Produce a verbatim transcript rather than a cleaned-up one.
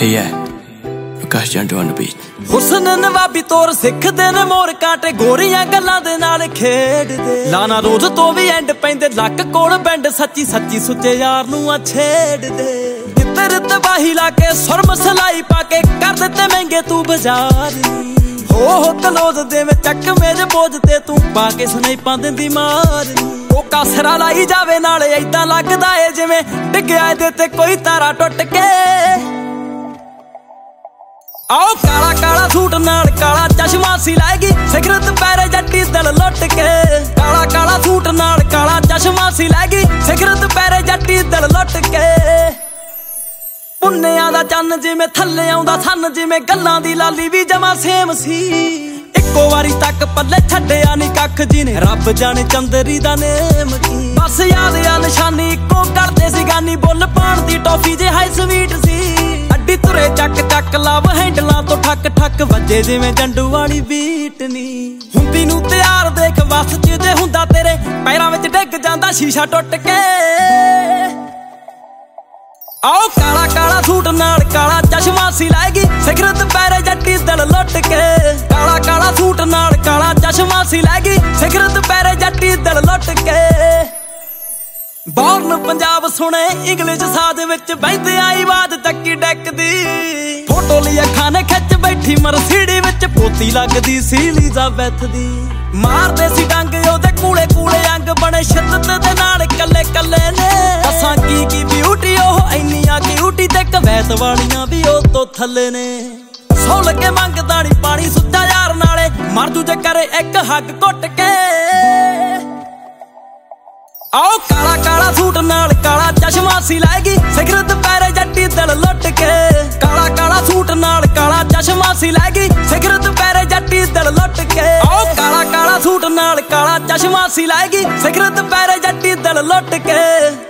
Hey yeah, Prakash Jandu on the beat. ਹੁਸਨ ਨਵਾਬੀ ਤੋਰ ਸਿੱਖਦੇ ਨੇ ਮੋਰ ਕਾਂਟੇ ਗੋਰੀਆਂ ਗੱਲਾਂ ਦੇ ਨਾਲ ਖੇਡਦੇ ਲਾਣਾ ਰੋਜ਼ ਤੋਂ ਵੀ ਐਂਡ ਪੈਂਦੇ ਲੱਕ ਕੋਲ ਬੈਂਡ ਸੱਚੀ ਸੱਚੀ ਸੁੱਚੇ ਯਾਰ ਨੂੰ ਆ ਛੇੜਦੇ ਕਿੱਧਰ ਤਬਾਹੀ ਲਾ ਕੇ ਸੁਰ ਮਸਲਾਈ ਪਾ ਕੇ ਕਰ ਦਿੱਤੇ ਮਹਿੰਗੇ ਤੂੰ ਬਾਜ਼ਾਰ ਹੋ ਹੋ ਕਲੋਜ਼ ਦੇ ਵਿੱਚ ਚੱਕ ਮੇਰੇ ਬੋਝ ਤੇ ਤੂੰ ਪਾ ਕੇ ਸਨੈਪਾਂ ਦਿੰਦੀ ਮਾਰ ਉਹ ਕਾਸਰਾ ਲਾਈ ਜਾਵੇ ਨਾਲੇ ਏਦਾਂ ਲੱਗਦਾ ਏ ਜਿਵੇਂ ਡਿੱਗਿਆ ਇਹਦੇ ਤੇ ਕੋਈ ਤਾਰਾ ਟੁੱਟ ਕੇ आओ काला काला सूट नाल काला चश्मा सी लाएगी सिगरत पैरे जट्टी दिल लुट के काला काला सूट नाल काला चश्मा सी लाएगी सिगरत पैरे जट्टी दिल लुट के पुन्नियां दा चन्न जिवें थल्ले आउंदा सन जिवें गल्लां दी लाली भी जमा सेम सी इक्को वारी तक पल्ले छड्डिया नी कख जी ने रब जाने चंदरी दा नेम की बस याद आ निशानी इक्को करदे सी गानी बुल पाण दी टॉफी जे हाई स्वीट सी ਅੱਡੀ ਤੁਰੇ ਚੱਕ ਚੱਕ ਲਵ ਹੈਂਡਲਾਂ ਤੋਂ ਠੱਕ ਠੱਕ ਵੱਜੇ ਜਿਵੇਂ ਜੰਡੂ ਵਾਲੀ ਬੀਟ ਨੀ ਹੁੰਦੀ ਨੂੰ ਤਿਆਰ ਦੇਖ ਵਸ ਚ ਜੇ ਹੁੰਦਾ ਤੇਰੇ ਪੈਰਾਂ ਵਿੱਚ ਡਿੱਗ ਜਾਂਦਾ ਸ਼ੀਸ਼ਾ ਟੁੱਟ ਕੇ ਆਓ ਕਾਲਾ ਕਾਲਾ ਸੂਟ ਨਾਲ ਕਾਲਾ ਚਸ਼ਮਾ ਸੀ ਲਾਏਗੀ ਸਿਗਰਤ ਪੈਰੇ ਜੱਟੀ ਦਿਲ ਲੁੱਟ ਕੇ ਕਾਲਾ ਕਾਲਾ ਸੂਟ ਨਾਲ ਕਾਲਾ ਚਸ਼ਮਾ ਸੀ ਲਾਏਗੀ ਸਿਗਰਤ ਪੈਰੇ ਜੱਟੀ ਦਿਲ ਲੁੱਟ ਕੇ ਬੌਰਨ ਪੰਜਾਬ ਸੁਣੇ ਇੰਗਲਿਸ਼ ਸਾਜ ਵਿੱਚ ਬਹਿੰਦੇ ਆਈ ਆਵਾਜ਼ ਚੱਕੀ ਡੈਕ ਦੀ ਫੋਟੋ ਲਈ ਅੱਖਾਂ ਨੇ ਖਿੱਚ ਬੈਠੀ ਮਰਸੀਡੀ ਵਿੱਚ ਪੋਤੀ ਲੱਗਦੀ ਸੀ ਐਲਿਜ਼ਾਬੈਥ ਦੀ ਮਾਰਦੇ ਸੀ ਡੰਗ ਉਹਦੇ ਕੂਲੇ ਕੂਲੇ ਅੰਗ ਬਣੇ ਸ਼ਿੱਦਤ ਦੇ ਨਾਲ ਕੱਲੇ ਕੱਲੇ ਨੇ ਅਸਾਂ ਕੀ ਕੀ ਬਿਊਟੀ ਉਹ ਇੰਨੀਆਂ ਕਿਊਟੀ ਤੇ ਕਵੈਤ ਵਾਲੀਆਂ ਵੀ ਉਹ ਤੋਂ ਥੱਲੇ ਨੇ ਸੌਲ ਕੇ ਮੰਗਦਾ ਨੀ ਪਾਣੀ ਸੁੱਚਾ ਯਾਰ ਨਾਲੇ ਮਰ ਜੂ ਜੇ ਕਰੇ ਇੱਕ ਹੱਗ ਘੁੱਟ ਕੇ आओ काला काला सूट नाल काला चश्मा सी लाएगी सिगरत पैरे जट्टी दिल लुट के काला काला सूट नाल काला चश्मा सी लाएगी सिगरत पैरे जट्टी दिल लुट के आओ काला काला सूट नाल काला चश्मा सी लाएगी सिगरत पैरे जट्टी दिल लुट के